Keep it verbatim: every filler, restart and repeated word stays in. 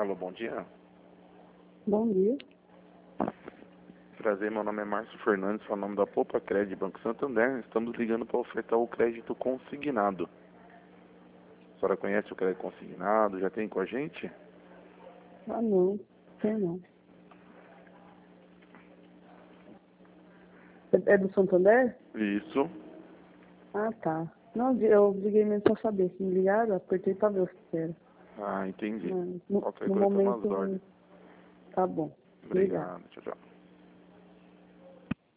Alô, bom dia. Bom dia. Prazer, meu nome é Márcio Fernandes, sou o nome da Poupa Crédito Banco Santander. Estamos ligando para ofertar o crédito consignado. A senhora conhece o crédito consignado? Já tem com a gente? Ah, não. Tem não. É, é do Santander? Isso. Ah, tá. Não, eu liguei mesmo pra saber. Se me ligaram, apertei pra ver o que era. Ah, entendi. Mas, no, Qualquer no coisa, toma as momento, ordens. tá bom. Obrigado. Obrigado. Tchau, tchau.